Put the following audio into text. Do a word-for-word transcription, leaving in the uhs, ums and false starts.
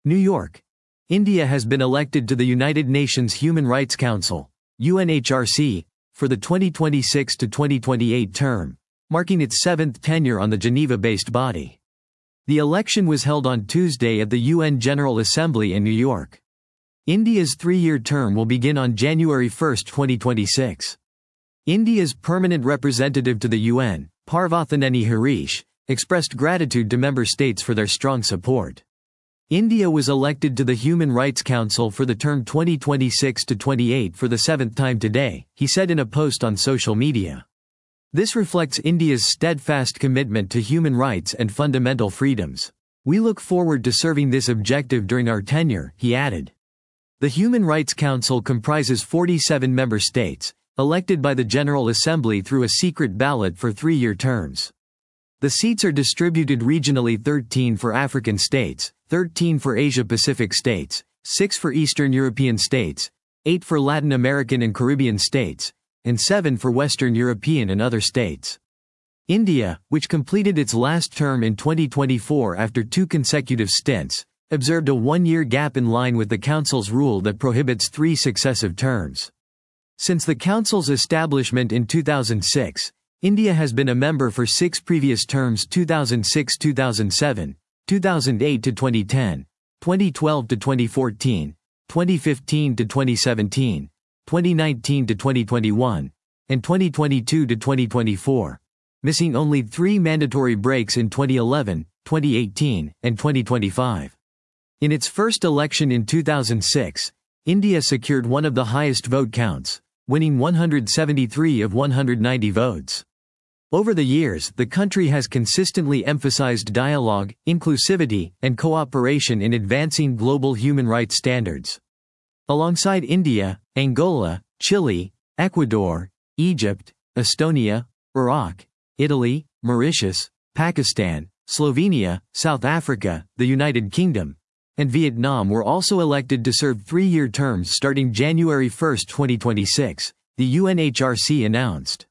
New York. India has been elected to the United Nations Human Rights Council, U N H R C, for the twenty twenty-six to twenty twenty-eight term, marking its seventh tenure on the Geneva-based body. The election was held on Tuesday at the U N General Assembly in New York. India's three-year term will begin on January first, twenty twenty-six. India's permanent representative to the U N, Parvathaneni Harish, expressed gratitude to member states for their strong support. India was elected to the Human Rights Council for the term twenty twenty-six to twenty-eight for the seventh time today, he said in a post on social media. This reflects India's steadfast commitment to human rights and fundamental freedoms. We look forward to serving this objective during our tenure, he added. The Human Rights Council comprises forty-seven member states, elected by the General Assembly through a secret ballot for three-year terms. The seats are distributed regionally: thirteen for African states, thirteen for Asia-Pacific states, six for Eastern European states, eight for Latin American and Caribbean states, and seven for Western European and other states. India, which completed its last term in twenty twenty-four after two consecutive stints, observed a one-year gap in line with the Council's rule that prohibits three successive terms. Since the Council's establishment in two thousand six, India has been a member for six previous terms: two thousand six to two thousand seven, two thousand eight to twenty ten, twenty twelve to twenty fourteen, twenty fifteen to twenty seventeen, twenty nineteen to twenty twenty-one, and twenty twenty-two to twenty twenty-four, missing only three mandatory breaks in twenty eleven, twenty eighteen, and twenty twenty-five. In its first election in two thousand six, India secured one of the highest vote counts, winning one hundred seventy-three of one hundred ninety votes. Over the years, the country has consistently emphasized dialogue, inclusivity, and cooperation in advancing global human rights standards. Alongside India, Angola, Chile, Ecuador, Egypt, Estonia, Iraq, Italy, Mauritius, Pakistan, Slovenia, South Africa, the United Kingdom, and Vietnam were also elected to serve three-year terms starting January first, twenty twenty-six, the U N H R C announced.